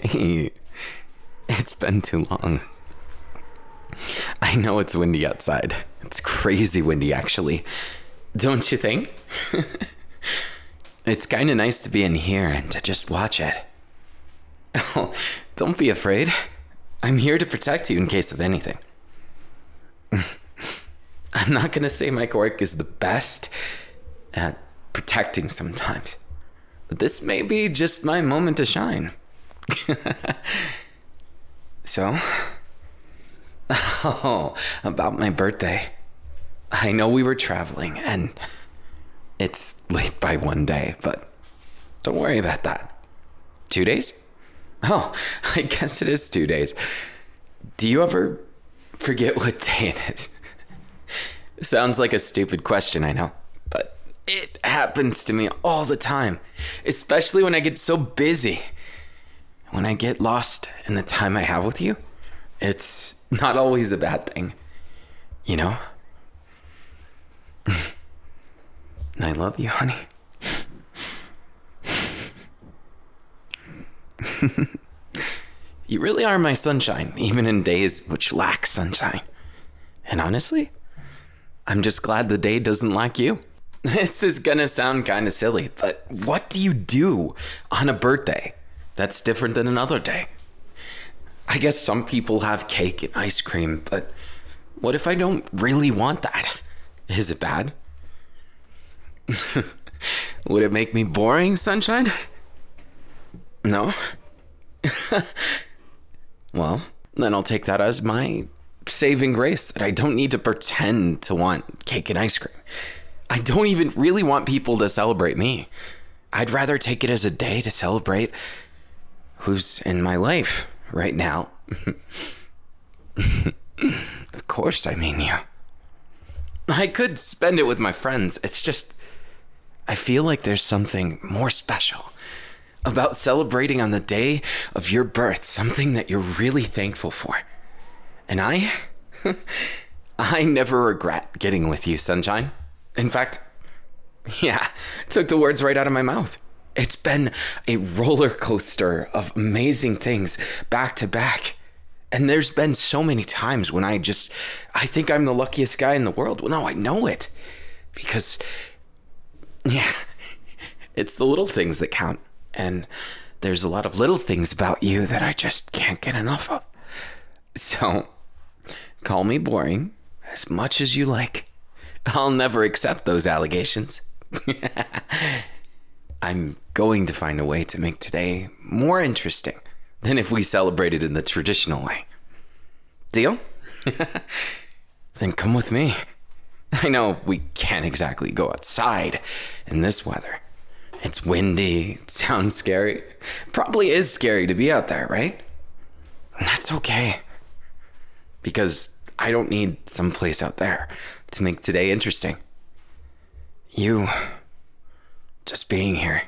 Hey, it's been too long. I know it's windy outside. It's crazy windy, actually. Don't you think? It's kind of nice to be in here and to just watch it. Oh, don't be afraid. I'm here to protect you in case of anything. I'm not going to say my quirk is the best at protecting sometimes, but this may be just my moment to shine. So, about my birthday. I know we were traveling and it's late by one day, but don't worry about that. 2 days? Oh, I guess it is 2 days. Do you ever forget what day it is? Sounds like a stupid question, I know, but it happens to me all the time, especially when I get so busy. When I get lost in the time I have with you, it's not always a bad thing, you know? I love you, honey. You really are my sunshine, even in days which lack sunshine. And honestly, I'm just glad the day doesn't lack you. This is gonna sound kind of silly, but what do you do on a birthday that's different than another day? I guess some people have cake and ice cream, but what if I don't really want that? Is it bad? Would it make me boring, sunshine? No? Well, then I'll take that as my saving grace that I don't need to pretend to want cake and ice cream. I don't even really want people to celebrate me. I'd rather take it as a day to celebrate who's in my life right now. Of course, I mean you. I could spend it with my friends. It's just, I feel like there's something more special about celebrating on the day of your birth, something that you're really thankful for. And I never regret getting with you, sunshine. In fact, yeah, took the words right out of my mouth. It's been a roller coaster of amazing things back to back. And there's been so many times when I think I'm the luckiest guy in the world. Well, no, I know it. Because, yeah, it's the little things that count. And there's a lot of little things about you that I just can't get enough of. So, call me boring as much as you like. I'll never accept those allegations. I'm going to find a way to make today more interesting than if we celebrated in the traditional way. Deal? Then come with me. I know we can't exactly go outside in this weather. It's windy, it sounds scary. Probably is scary to be out there, right? And that's okay. Because I don't need someplace out there to make today interesting. You just being here.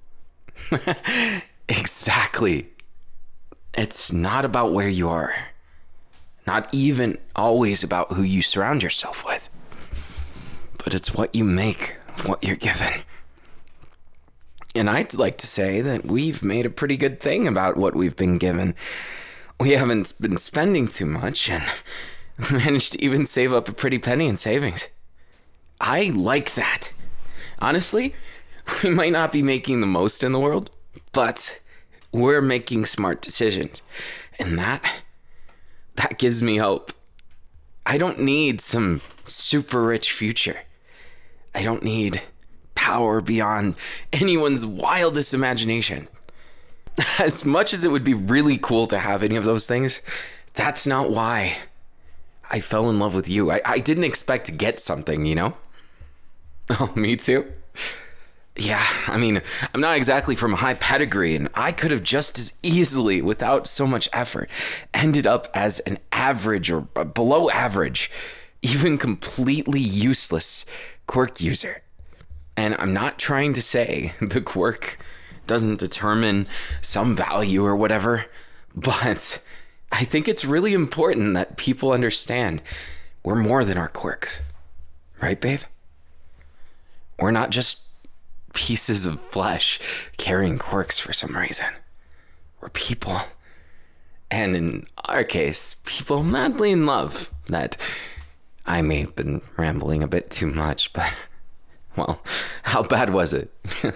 Exactly. It's not about where you are. Not even always about who you surround yourself with. But it's what you make of what you're given. And I'd like to say that we've made a pretty good thing about what we've been given. We haven't been spending too much and managed to even save up a pretty penny in savings. I like that. Honestly, we might not be making the most in the world, but we're making smart decisions. And that gives me hope. I don't need some super rich future. I don't need power beyond anyone's wildest imagination. As much as it would be really cool to have any of those things, that's not why I fell in love with you. I didn't expect to get something, you know? Oh, me too? Yeah, I mean, I'm not exactly from a high pedigree, and I could have just as easily, without so much effort, ended up as an average or below average, even completely useless quirk user. And I'm not trying to say the quirk doesn't determine some value or whatever, but I think it's really important that people understand we're more than our quirks. Right, babe? We're not just pieces of flesh carrying quirks for some reason. were people. And in our case, people madly in love. That I may have been rambling a bit too much, but, well, how bad was it?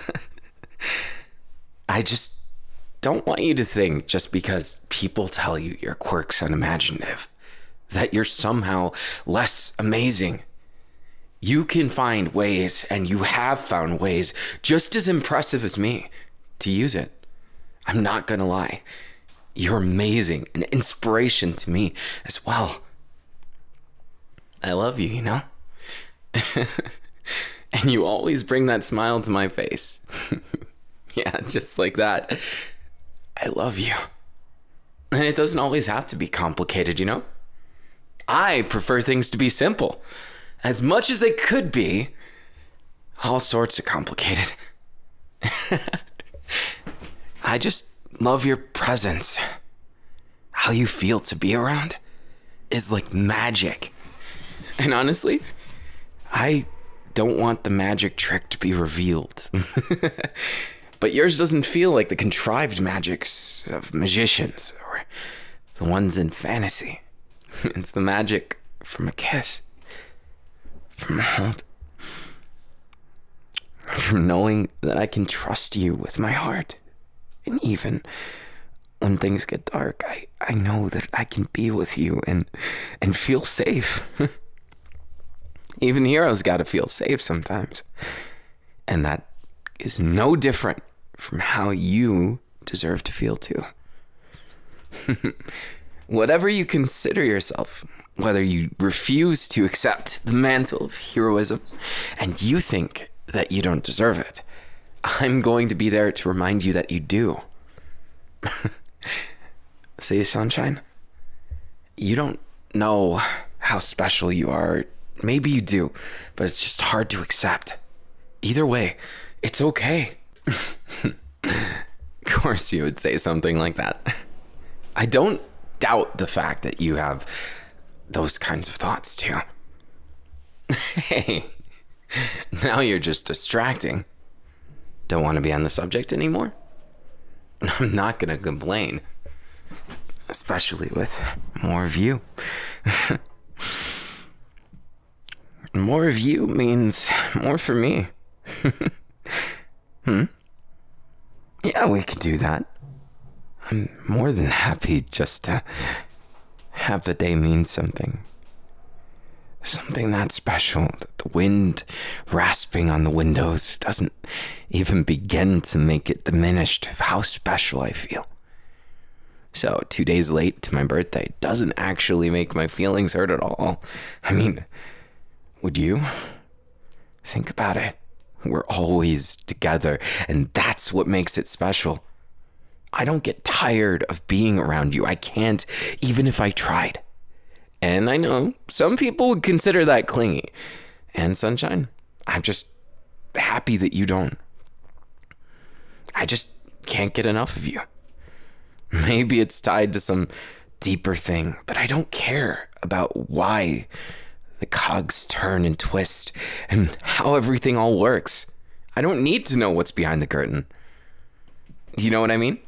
I just don't want you to think just because people tell you your quirk's unimaginative, that you're somehow less amazing. You can find ways, and you have found ways, just as impressive as me, to use it. I'm not gonna lie. You're amazing, an inspiration to me as well. I love you, you know? And you always bring that smile to my face. Yeah, just like that. I love you. And it doesn't always have to be complicated, you know? I prefer things to be simple. As much as they could be, all sorts of complicated. I just love your presence. How you feel to be around is like magic. And honestly, I don't want the magic trick to be revealed. But yours doesn't feel like the contrived magics of magicians or the ones in fantasy. It's the magic from a kiss, from a hug, from knowing that I can trust you with my heart. And even when things get dark, I know that I can be with you and feel safe. Even heroes gotta feel safe sometimes. And that is no different from how you deserve to feel too. Whatever you consider yourself, whether you refuse to accept the mantle of heroism and you think that you don't deserve it, I'm going to be there to remind you that you do. See, sunshine? You don't know how special you are. Maybe you do, but it's just hard to accept. Either way, it's okay. Of course you would say something like that. I don't doubt the fact that you have those kinds of thoughts too. Hey, now you're just distracting. Don't want to be on the subject anymore? I'm not going to complain. Especially with more of you. More of you means more for me. Yeah, we could do that. I'm more than happy just to have the day mean something. Something that special that the wind rasping on the windows doesn't even begin to make it diminished of how special I feel. So 2 days late to my birthday doesn't actually make my feelings hurt at all. I mean, would you? Think about it. We're always together, and that's what makes it special. I don't get tired of being around you. I can't, even if I tried. And I know some people would consider that clingy. And sunshine, I'm just happy that you don't. I just can't get enough of you. Maybe it's tied to some deeper thing, but I don't care about why the cogs turn and twist and how everything all works. I don't need to know what's behind the curtain. Do you know what I mean?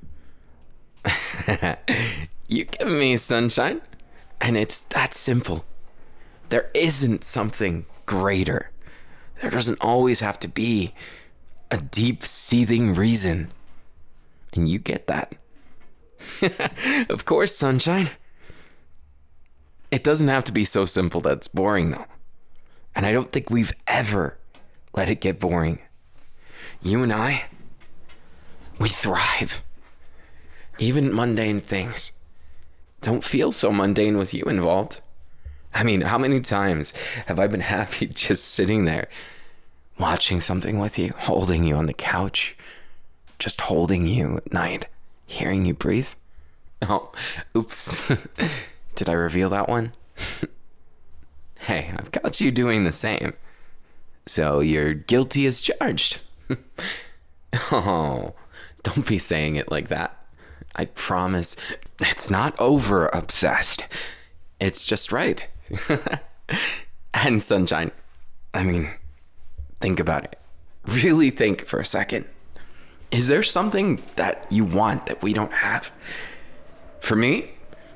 You give me sunshine, and it's that simple. There isn't something greater. There doesn't always have to be a deep, seething reason. And you get that. Of course, sunshine. It doesn't have to be so simple that it's boring, though. And I don't think we've ever let it get boring. You and I, we thrive. Even mundane things don't feel so mundane with you involved. I mean, how many times have I been happy just sitting there, watching something with you, holding you on the couch, just holding you at night, hearing you breathe? Oh, oops. Did I reveal that one? Hey, I've got you doing the same. So you're guilty as charged. Oh, don't be saying it like that. I promise it's not over obsessed. It's just right. And sunshine, I mean, think about it. Really think for a second. Is there something that you want that we don't have? For me,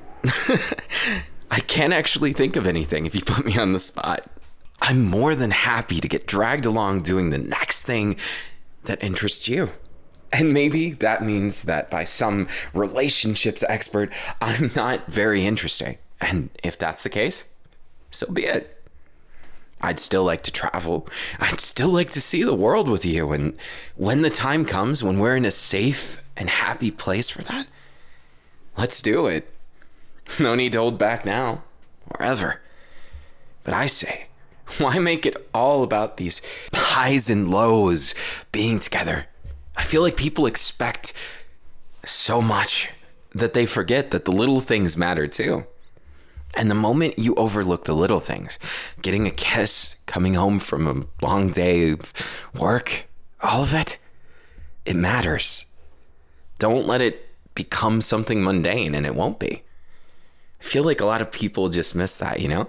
I can't actually think of anything if you put me on the spot. I'm more than happy to get dragged along doing the next thing that interests you. And maybe that means that by some relationships expert, I'm not very interesting. And if that's the case, so be it. I'd still like to travel. I'd still like to see the world with you. And when the time comes, when we're in a safe and happy place for that, let's do it. No need to hold back now or ever. But I say, why make it all about these highs and lows being together? I feel like people expect so much that they forget that the little things matter too. And the moment you overlook the little things, getting a kiss, coming home from a long day of work, all of it, it matters. Don't let it become something mundane, and it won't be. I feel like a lot of people just miss that, you know?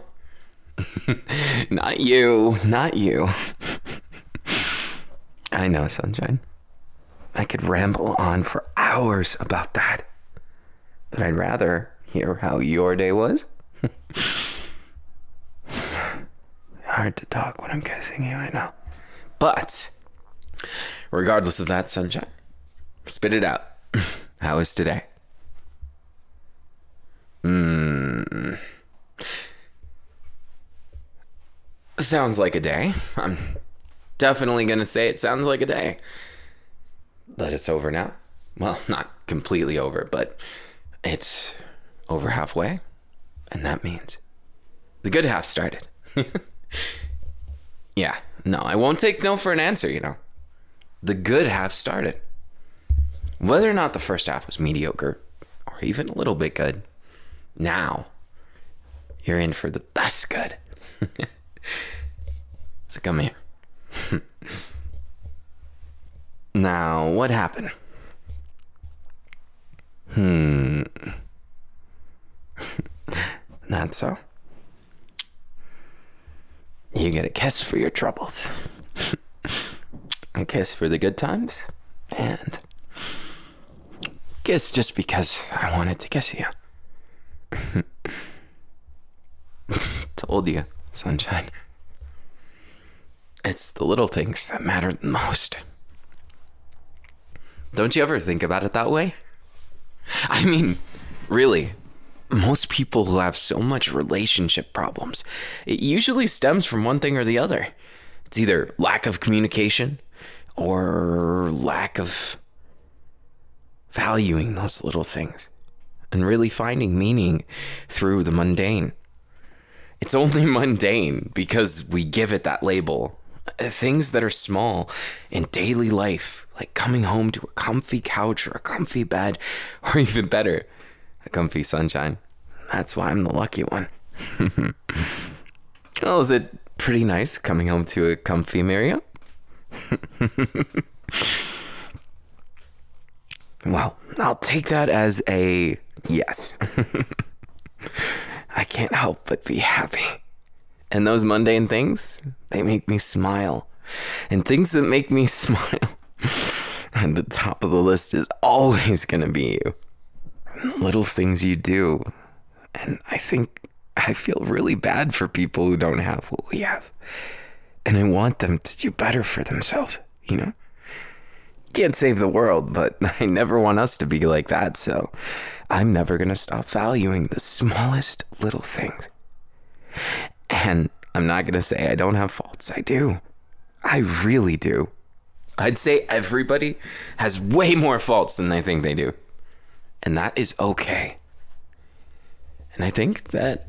Not you. I know, Sunshine. I could ramble on for hours about that. But I'd rather hear how your day was. Hard to talk when I'm kissing you, I know. But regardless of that, Sunshine, spit it out. How was today? Sounds like a day. I'm definitely gonna say it sounds like a day. But it's over now. Well, not completely over, but it's over halfway. And that means the good half started. Yeah, no, I won't take no for an answer, you know. The good half started. Whether or not the first half was mediocre or even a little bit good, now you're in for the best good. So come here. Now, what happened? Not so. You get a kiss for your troubles. A kiss for the good times. And kiss just because I wanted to kiss you. Told you, Sunshine. It's the little things that matter the most. Don't you ever think about it that way? I mean, really, most people who have so much relationship problems, it usually stems from one thing or the other. It's either lack of communication or lack of valuing those little things and really finding meaning through the mundane. It's only mundane because we give it that label. Things that are small in daily life, like coming home to a comfy couch or a comfy bed, or even better, a comfy sunshine. That's why I'm the lucky one. Oh, is it pretty nice coming home to a comfy Miriam? Well, I'll take that as a yes. I can't help but be happy. And those mundane things, they make me smile. And things that make me smile, at the top of the list is always going to be you. And the little things you do. And I feel really bad for people who don't have what we have. And I want them to do better for themselves, you know? Can't save the world, but I never want us to be like that, so I'm never going to stop valuing the smallest little things. And I'm not going to say I don't have faults. I do. I really do. I'd say everybody has way more faults than they think they do. And that is okay. And I think that,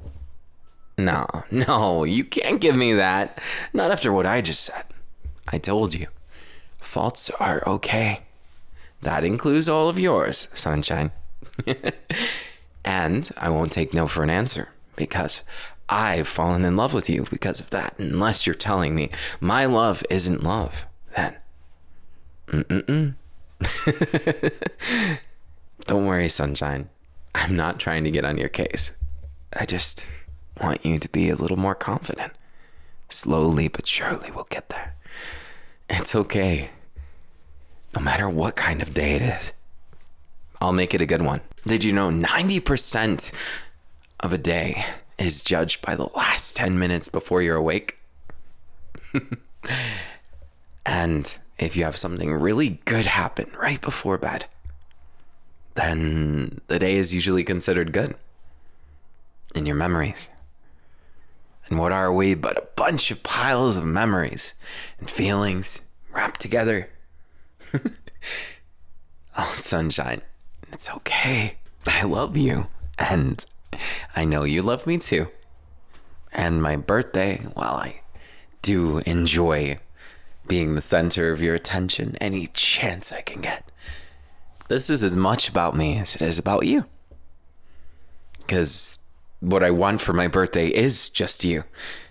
no, you can't give me that. Not after what I just said. I told you. Faults are okay. That includes all of yours, Sunshine. And I won't take no for an answer because I've fallen in love with you because of that. Unless you're telling me my love isn't love, then Don't worry, Sunshine. I'm not trying to get on your case. I just want you to be a little more confident. Slowly but surely we'll get there. It's okay. no matter what kind of day it is. I'll make it a good one. Did you know 90% of a day is judged by the last 10 minutes before you're awake? And if you have something really good happen right before bed, then the day is usually considered good in your memories. And what are we but a bunch of piles of memories and feelings wrapped together? Oh, sunshine, it's okay. I love you. And I know you love me too. And my birthday, while I do enjoy being the center of your attention any chance I can get, this is as much about me as it is about you. Because what I want for my birthday is just you.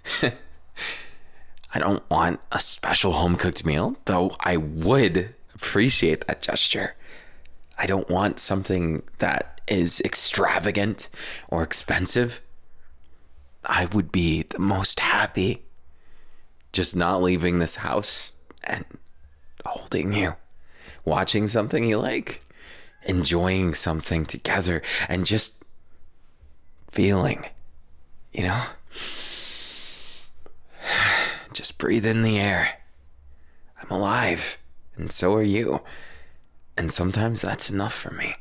I don't want a special home-cooked meal, though I would appreciate that gesture. I don't want something that is extravagant or expensive. I would be the most happy just not leaving this house and holding you, watching something you like, enjoying something together, and just feeling, you know? Just breathe in the air. I'm alive, and so are you. And sometimes that's enough for me.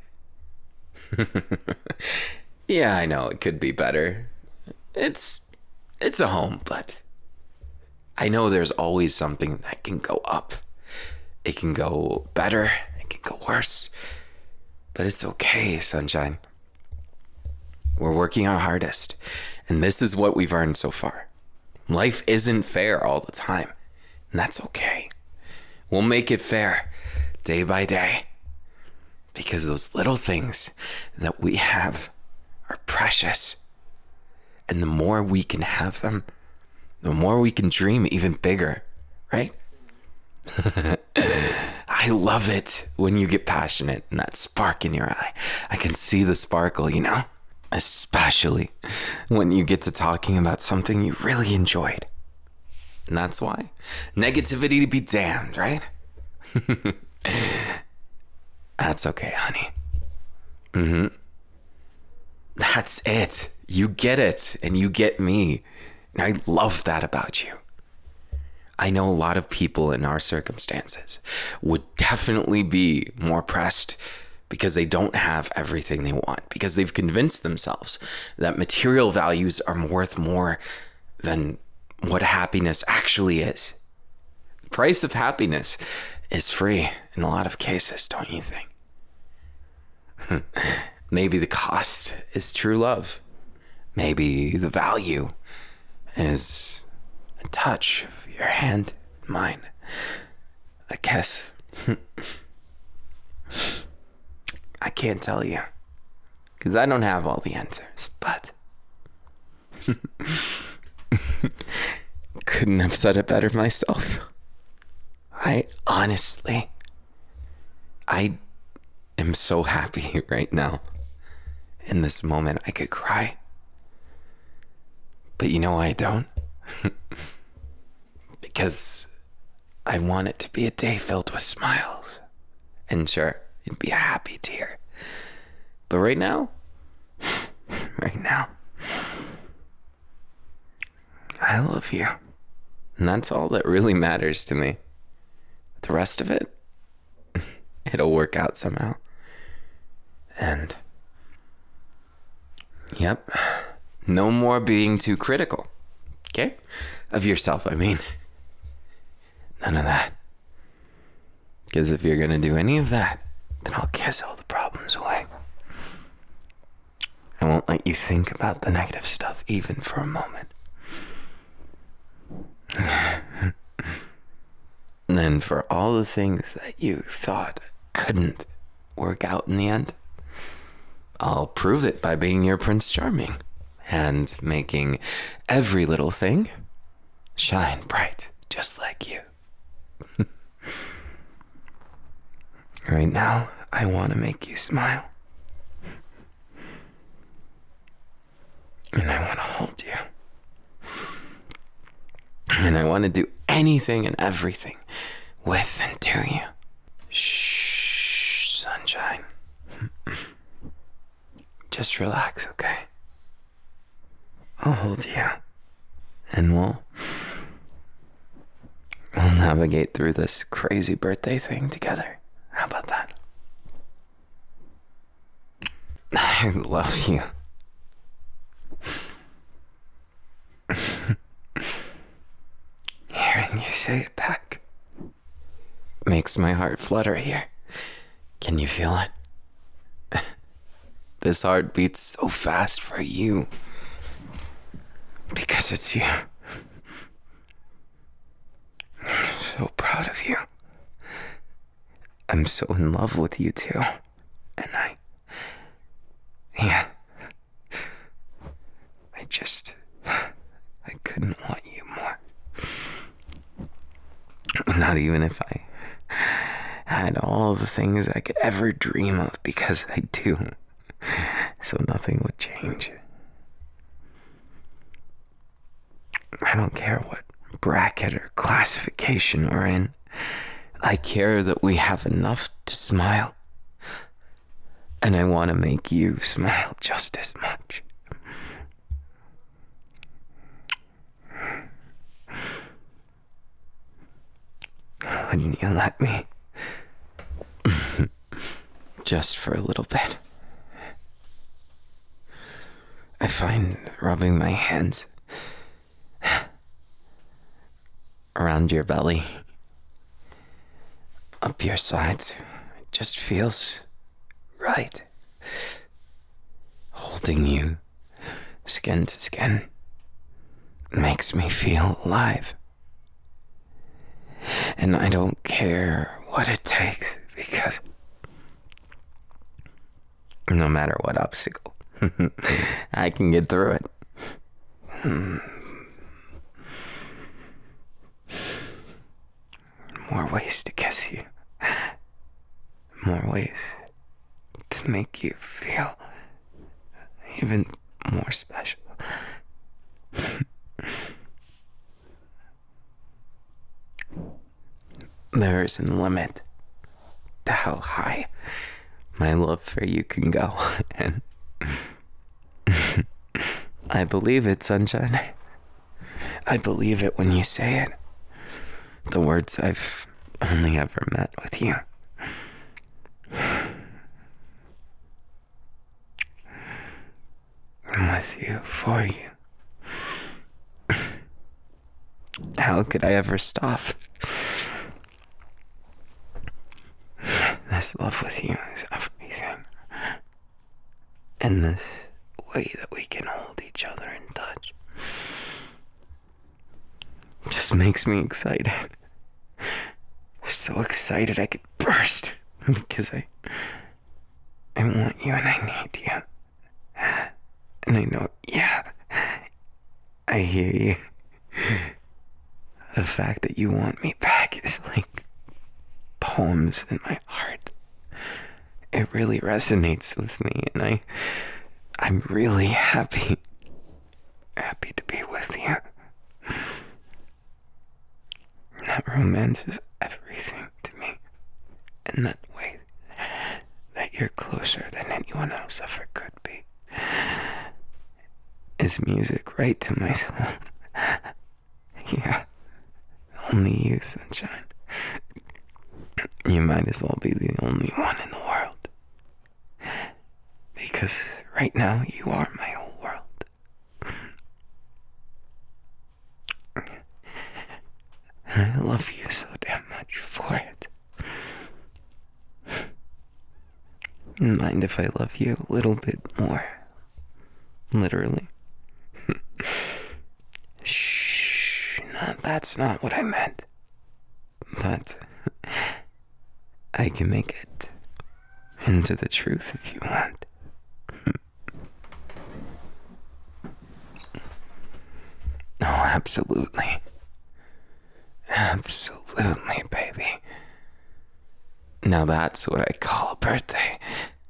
Yeah, I know it could be better. It's a home, but I know there's always something that can go up. It can go better, it can go worse. But it's okay, sunshine. We're working our hardest, and this is what we've earned so far. Life isn't fair all the time, and that's okay. We'll make it fair day by day, because those little things that we have are precious. And the more we can have them, the more we can dream even bigger, right? I love it when you get passionate and that spark in your eye. I can see the sparkle, you know? Especially when you get to talking about something you really enjoyed. And that's why. Negativity to be damned, right? That's okay, honey. That's it. You get it, and you get me. And I love that about you. I know a lot of people in our circumstances would definitely be more pressed because they don't have everything they want, because they've convinced themselves that material values are worth more than what happiness actually is. The price of happiness is free in a lot of cases, don't you think? Maybe the cost is true love. Maybe the value is a touch of your hand in mine. A kiss. I can't tell you, because I don't have all the answers, but couldn't have said it better myself. I am so happy right now. In this moment, I could cry. But you know why I don't? Because I want it to be a day filled with smiles. And sure, it'd be a happy tear. But right now, I love you. And that's all that really matters to me. The rest of it, it'll work out somehow. And, yep, no more being too critical, okay? Of yourself, I mean. None of that. Because if you're going to do any of that, then I'll kiss all the problems away. I won't let you think about the negative stuff even for a moment. And then for all the things that you thought couldn't work out in the end, I'll prove it by being your Prince Charming and making every little thing shine bright just like you. Right now, I want to make you smile. And I want to hold you. And I want to do anything and everything with and to you. Shh, sunshine. Just relax, okay? I'll hold you. And we'll navigate through this crazy birthday thing together. How about that? I love you. Hearing you say it back makes my heart flutter here. Can you feel it? This heart beats so fast for you. Because it's you. I'm so proud of you. I'm so in love with you too. And I couldn't want you more. Not even if I had all the things I could ever dream of, because I do. So nothing would change. I don't care what bracket or classification we're in. I care that we have enough to smile. And I want to make you smile just as much. Wouldn't you let me? Just for a little bit. I find rubbing my hands around your belly, up your sides, it just feels right. Holding you skin to skin makes me feel alive. And I don't care what it takes, because no matter what obstacle, I can get through it. More ways to kiss you. More ways to make you feel even more special. There isn't a limit to how high my love for you can go. And I believe it, sunshine. I believe it when you say it. The words I've only ever met with you. I'm with you, for you. How could I ever stop? This love with you is everything. And this way that we can hold each other in touch just makes me excited. So excited I could burst. Because I want you and I need you. And I know, yeah, I hear you. The fact that you want me back is like poems in my heart. It really resonates with me, and I'm really happy to be with you. That romance is everything to me. And that way that you're closer than anyone else ever could be is music right to my soul. Yeah, only you, sunshine. You might as well be the only one in the world. Because right now you are my whole world. And I love you so damn much for it. Mind if I love you a little bit more? Literally. Shh. No, that's not what I meant. But I can make it into the truth if you want. Oh, absolutely. Absolutely, baby. Now that's what I call a birthday.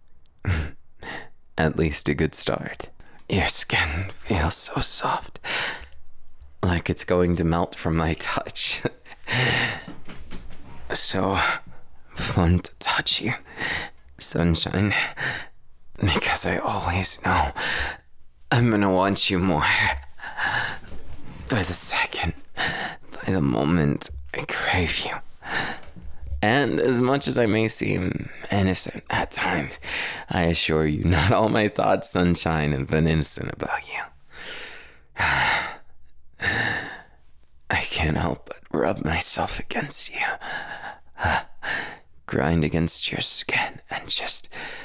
At least a good start. Your skin feels so soft, like it's going to melt from my touch. So fun to touch you, sunshine, because I always know I'm gonna want you more. By the second, by the moment, I crave you. And as much as I may seem innocent at times, I assure you, not all my thoughts, sunshine, have been innocent about you. I can't help but rub myself against you, grind against your skin, and just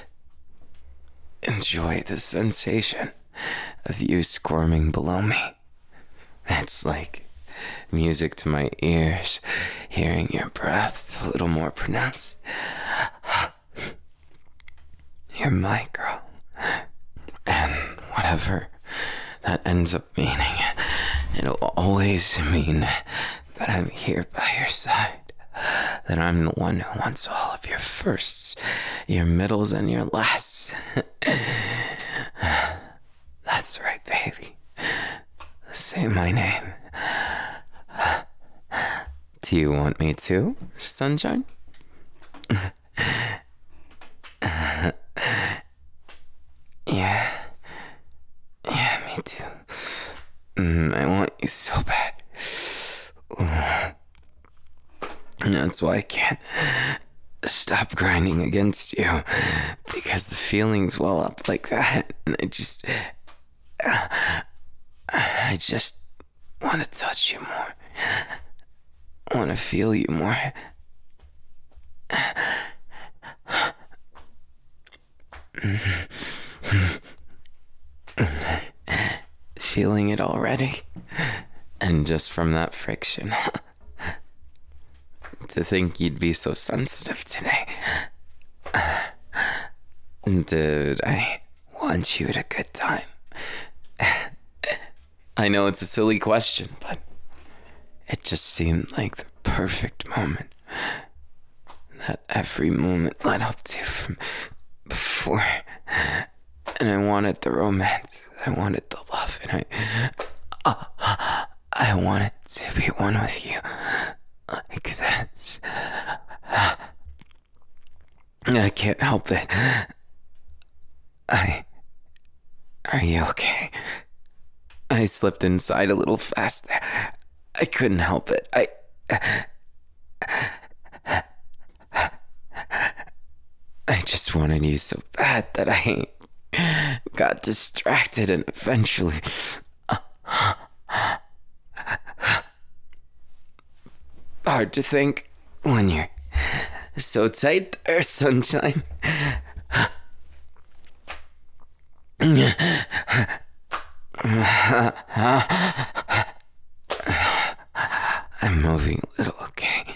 enjoy the sensation of you squirming below me. It's like music to my ears, hearing your breaths a little more pronounced. You're my girl. And whatever that ends up meaning, it'll always mean that I'm here by your side. That I'm the one who wants all of your firsts, your middles, and your lasts. That's right, baby. Say my name. Do you want me to, sunshine? Yeah, me too. I want you so bad. And that's why I can't stop grinding against you, because the feelings well up like that, and I just want to touch you more. I want to feel you more. Feeling it already. And just from that friction, to think you'd be so sensitive today. Dude, I want you at a good time. I know it's a silly question, but it just seemed like the perfect moment that every moment led up to from before. And I wanted the romance, I wanted the love, and I wanted to be one with you like this. I can't help it. Are you okay? I slipped inside a little fast there. I couldn't help it. I just wanted you so bad that I got distracted and eventually... Hard to think when you're so tight there, sunshine. I'm moving a little, okay?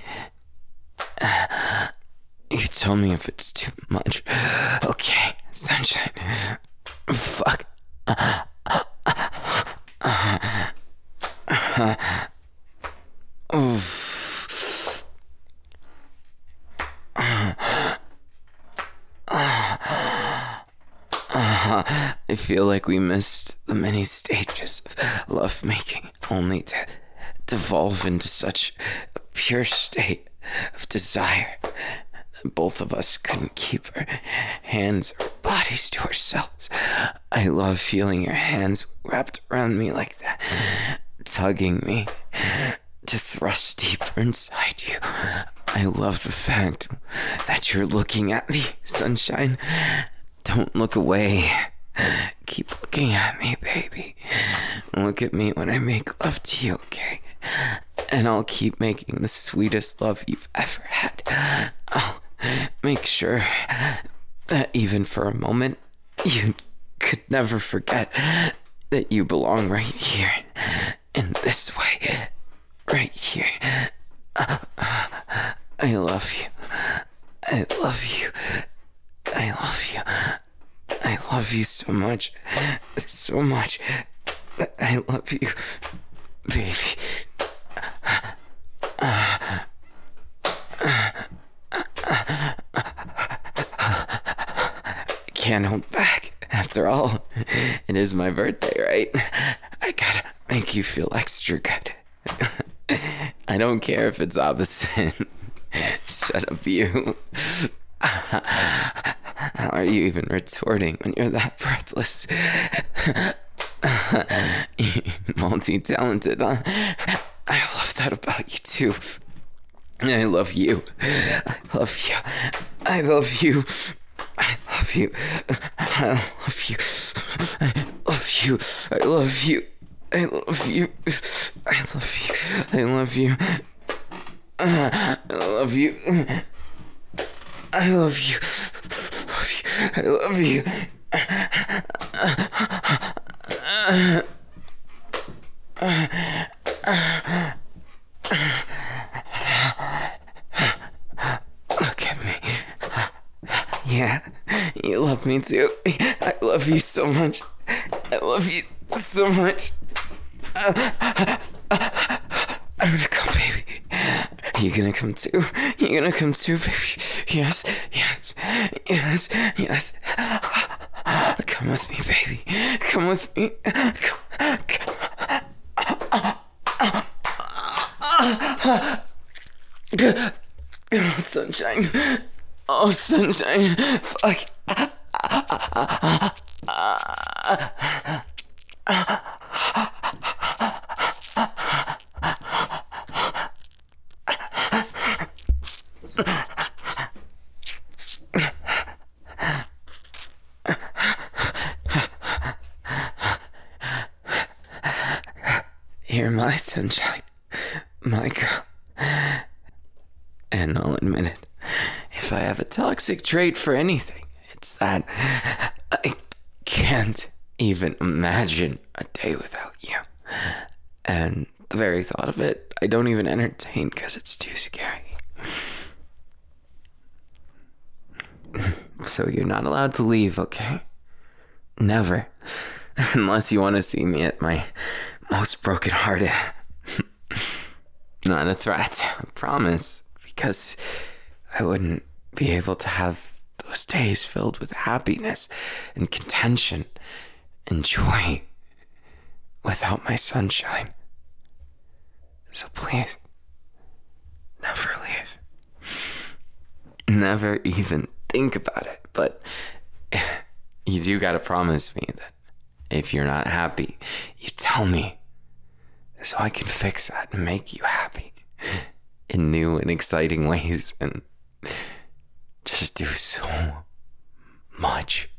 You tell me if it's too much. Okay, sunshine. Fuck. I feel like we missed the many stages of lovemaking, only to devolve into such a pure state of desire that both of us couldn't keep our hands or bodies to ourselves. I love feeling your hands wrapped around me like that, tugging me to thrust deeper inside you. I love the fact that you're looking at me, sunshine. Don't look away. Keep looking at me, baby. Look at me when I make love to you, okay? And I'll keep making the sweetest love you've ever had. I'll make sure that even for a moment, you could never forget that you belong right here, in this way, right here. I love you. I love you. I love you. I love you so much. So much. I love you, baby. I can't hold back. After all, it is my birthday, right? I gotta make you feel extra good. I don't care if it's opposite. Shut up, you. How are you even retorting when you're that breathless? Multi-talented, huh? I love that about you, too. I love you. I love you. I love you. I love you. I love you. I love you. I love you. I love you. I love you. I love you. I love you. I love you. I love you. Look at me. Yeah, you love me too. I love you so much. I love you so much. I'm gonna come, baby. You gonna come too? You gonna come too, baby? Yes, yes, yes, yes. Come with me, baby. Come with me. Come. Oh, sunshine. Oh, sunshine. Fuck. You're my sunshine, my girl. And I'll admit it, if I have a toxic trait for anything, it's that I can't even imagine a day without you. And the very thought of it, I don't even entertain because it's too scary. So you're not allowed to leave, okay? Never. Unless you want to see me at my most brokenhearted. Not a threat, I promise. Because I wouldn't be able to have those days filled with happiness and contention and joy without my sunshine. So please, never leave. Never even think about it. But you do gotta promise me that if you're not happy, you tell me so I can fix that and make you happy in new and exciting ways and just do so much.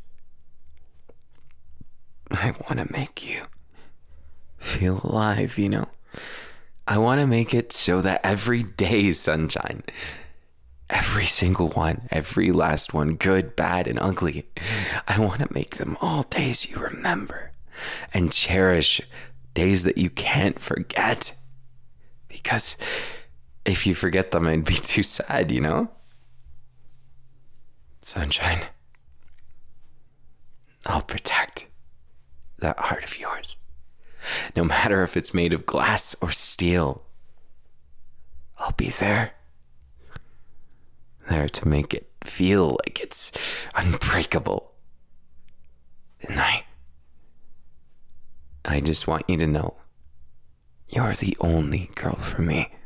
I want to make you feel alive, you know? I want to make it so that every day is sunshine. Every single one, every last one, good, bad, and ugly. I want to make them all days you remember and cherish, days that you can't forget. Because if you forget them, I'd be too sad, you know? Sunshine, I'll protect that heart of yours. No matter if it's made of glass or steel, I'll be there. There to make it feel like it's unbreakable. And I just want you to know you're the only girl for me.